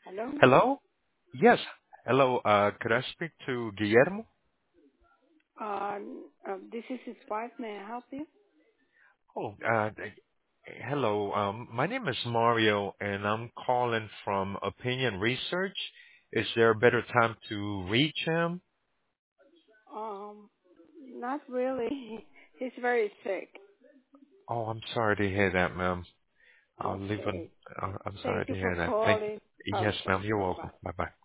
Hello? Hello? Yes. Hello. Could I speak to Guillermo? This is his wife. May I help you? Oh, hello. My name is Mario, and I'm calling from Opinion Research. Is there a better time to reach him? Um, Not really. He's very sick. Oh, I'm sorry to hear that, ma'am. I'll leave an. Okay. I'm sorry Thank to you for hear that. Thank calling. you. Yes, Okay. ma'am. You're welcome. Bye-bye. Bye bye.